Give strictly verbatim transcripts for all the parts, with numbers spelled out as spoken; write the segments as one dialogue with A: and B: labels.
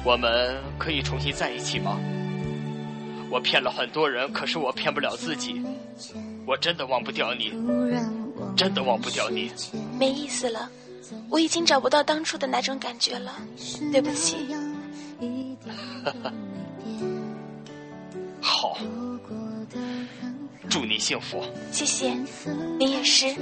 A: 我们可以重新在一起吗？我骗了很多人，可是我骗不了自己。我真的忘不掉你，真的忘不掉你。
B: 没意思了，我已经找不到当初的那种感觉了，对不起。
A: 好，祝你幸福。
B: 谢谢，你也是。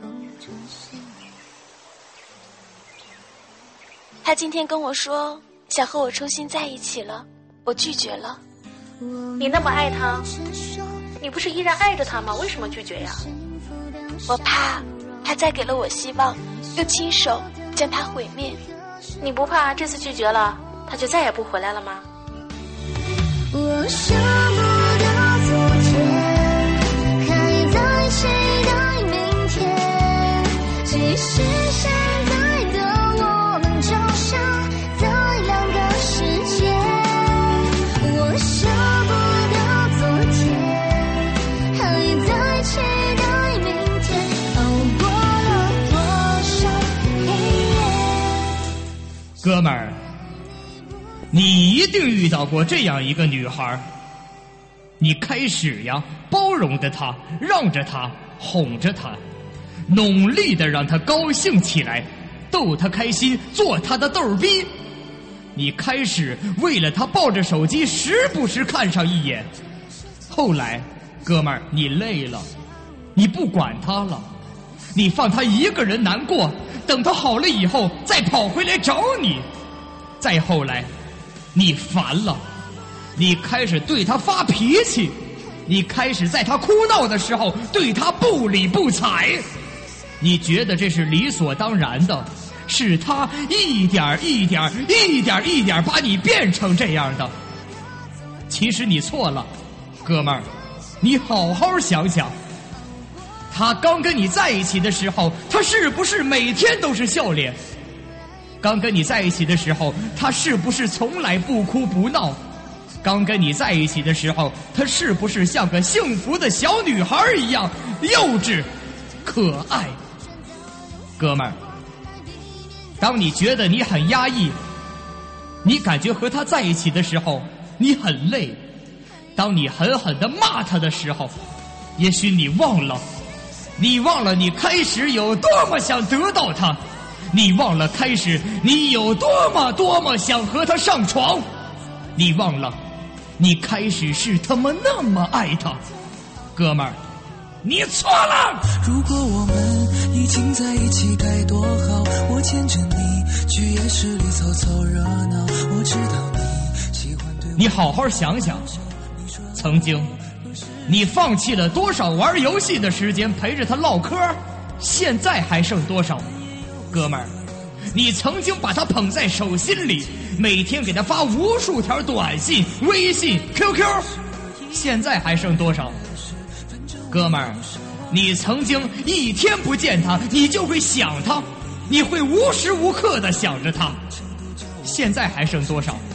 B: 他今天跟我说想和我重新在一起了，我拒绝了。
C: 你那么爱他，你不是依然爱着他吗？为什么拒绝呀？
B: 我怕他再给了我希望，又亲手将他毁灭。
C: 你不怕这次拒绝了，他就再也不回来了吗？
D: 我舍不得昨天，还在期待明天。其实现在的我们就像在两个世界。我舍不得昨天，还在期待明天。熬过了多少黑夜？
E: 哥们儿，你一定遇到过这样一个女孩，你开始呀包容着她，让着她，哄着她，努力的让她高兴起来，逗她开心，做她的逗逼。你开始为了她抱着手机时不时看上一眼，后来哥们儿你累了，你不管她了，你放她一个人难过，等她好了以后再跑回来找你。再后来你烦了，你开始对他发脾气，你开始在他哭闹的时候对他不理不睬，你觉得这是理所当然的，是他一点一点一点一点把你变成这样的。其实你错了，哥们儿，你好好想想，他刚跟你在一起的时候，他是不是每天都是笑脸？刚跟你在一起的时候，他是不是从来不哭不闹？刚跟你在一起的时候，他是不是像个幸福的小女孩一样幼稚可爱？哥们儿，当你觉得你很压抑，你感觉和他在一起的时候你很累，当你狠狠地骂他的时候，也许你忘了你忘了你开始有多么想得到他，你忘了开始你有多么多么想和他上床，你忘了你开始是他妈那么爱他。哥们儿，你错了。
F: 如果我们已经在一起该多好，我牵着你去夜市里凑凑热闹，我知道你喜欢对我。
E: 你好好想想，曾经你放弃了多少玩游戏的时间陪着他唠嗑，现在还剩多少？哥们儿，你曾经把他捧在手心里，每天给他发无数条短信、微信、Q Q， 现在还剩多少？哥们儿，你曾经一天不见他，你就会想他，你会无时无刻的想着他，现在还剩多少？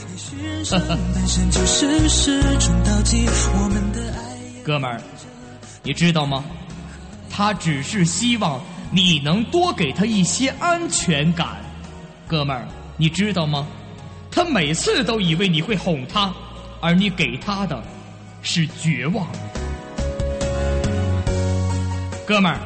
E: 哥们儿，你知道吗？他只是希望你能多给他一些安全感。哥们儿，你知道吗？他每次都以为你会哄他，而你给他的是绝望。哥们儿，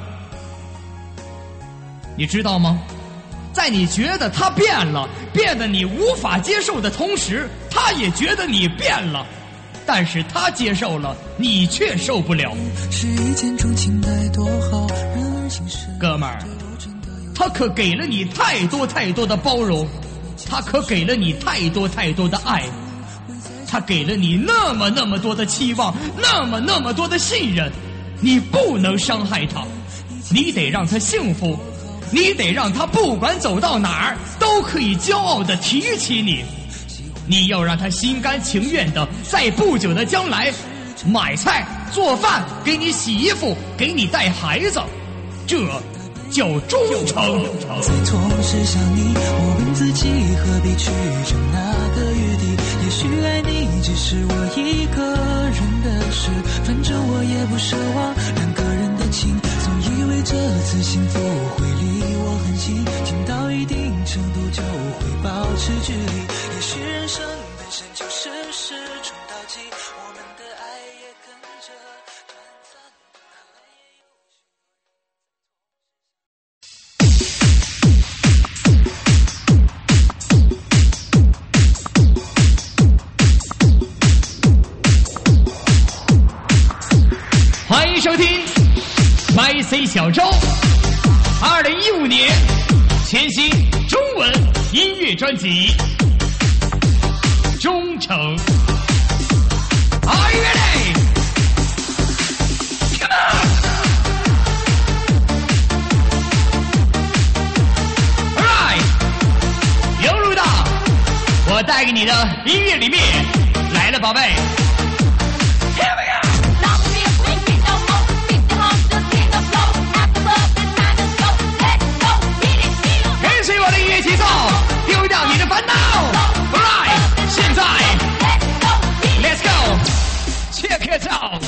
E: 你知道吗？在你觉得他变了，变得你无法接受的同时，他也觉得你变了，但是他接受了，你却受不了。
F: 是一见钟情该多好，人儿心事。
E: 哥们儿，他可给了你太多太多的包容，他可给了你太多太多的爱，他给了你那么那么多的期望，那么那么多的信任，你不能伤害他，你得让他幸福，你得让他不管走到哪儿都可以骄傲地提起你，你要让他心甘情愿的在不久的将来买菜做饭，给你洗衣服，给你带孩子，这叫忠诚。
F: 在同时想你，我问自己何必去争那个余地，也许爱你只是我一个人的事，反正我也不奢望两个人的情，总以为这次幸福会离我很近，近到一定程度就会保持距离，也许人生就是时钟倒计，我们的爱也跟着短暂的爱也有。
E: 欢迎收听 Y C 小周二零一五年全新中文音乐专辑《忠诚》。Are you ready? Come on! Alright， 又入到我带给你的音乐里面来了，宝贝。Here we go！跟随我的音乐节奏，丢掉你的烦恼。Alright， 现在 ，Let's go，check it out。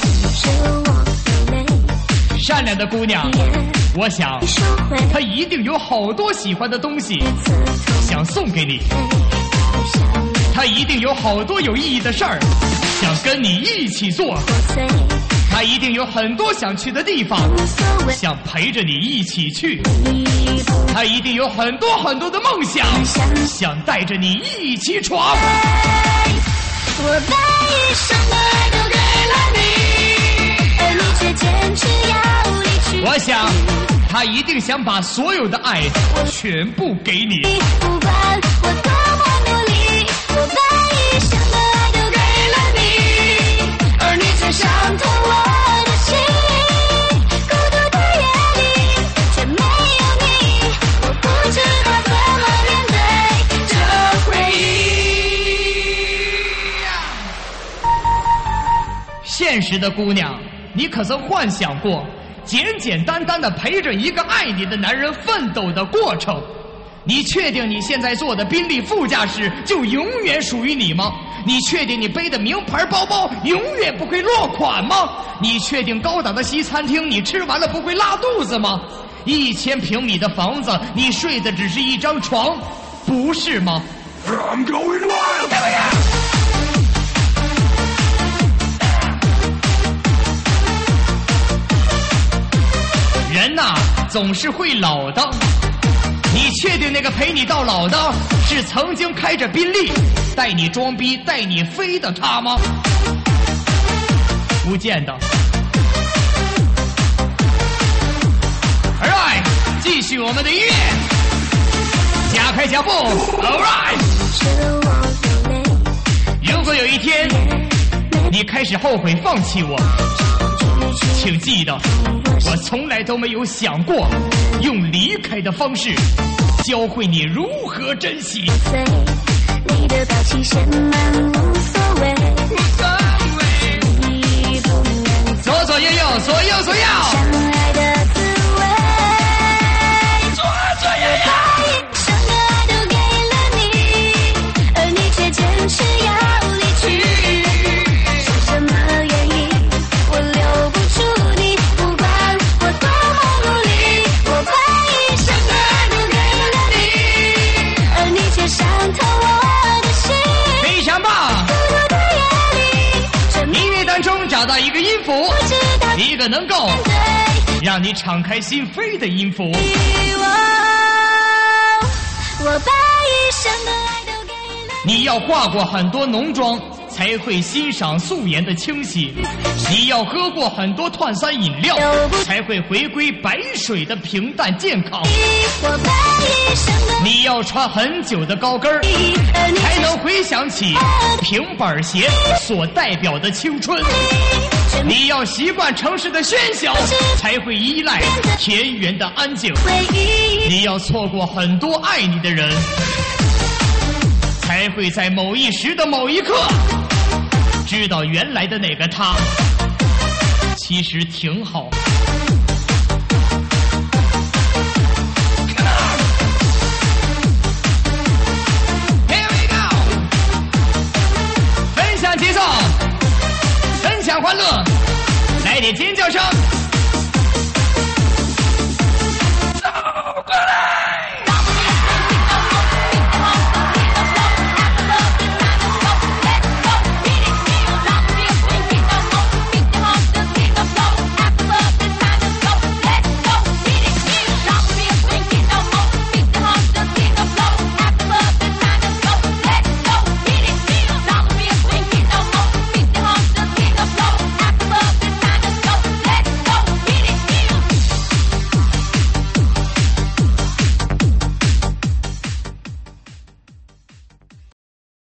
E: 善良的姑娘，我想她一定有好多喜欢的东西想送给你，她一定有好多有意义的事儿想跟你一起做。他一定有很多想去的地方，想陪着你一起去。他一定有很多很多的梦想，想带着你一起闯。
D: 我把一生的爱都给了你，而你却坚持要离去。
E: 我想，他一定想把所有的爱全部给你。
D: 不管我多么努力，我把一生的爱都给了你，而你却伤透我。
E: 现实的姑娘，你可曾幻想过简简单单的陪着一个爱你的男人奋斗的过程？你确定你现在坐的宾利副驾驶就永远属于你吗？你确定你背的名牌包包永远不会落款吗？你确定高档的西餐厅你吃完了不会拉肚子吗？一千平米的房子，你睡的只是一张床，不是吗？
G: I'm going wild.
E: 人呐、啊，总是会老的。你确定那个陪你到老的是曾经开着宾利带你装逼带你飞的他吗？不见得。Alright， 继续我们的音乐，加快脚步。Alright， 如果有一天你开始后悔放弃我，请记得，我从来都没有想过用离开的方式教会你如何珍惜。
D: 你的表情显满无所谓，
E: 左左右右，左右左右，
D: 相爱的滋味，
E: 左左右右，
D: 一生的爱都给了你，而你却坚持要离去。是什么原因？我留不住你，不管我多么努力，我把一生的爱都给了你，而你却伤透我的心。
E: 非常棒！
D: 孤独的夜里，
E: 音乐当中找到一个音符，一个能够让你敞开心扉的音符。
D: 我把一生的爱都给了你。
E: 你要化过很多浓妆，才会欣赏素颜的清晰；你要喝过很多碳酸饮料，才会回归白水的平淡健康；
D: 我把一生的
E: 你要穿很久的高跟儿，才能回想起平板鞋所代表的青春；你要习惯城市的喧嚣，才会依赖田园的安静；你要错过很多爱你的人，才会在某一时的某一刻知道原来的那个他其实挺好。Here we go， 分享节奏，分享欢乐，来点尖叫声，走过来。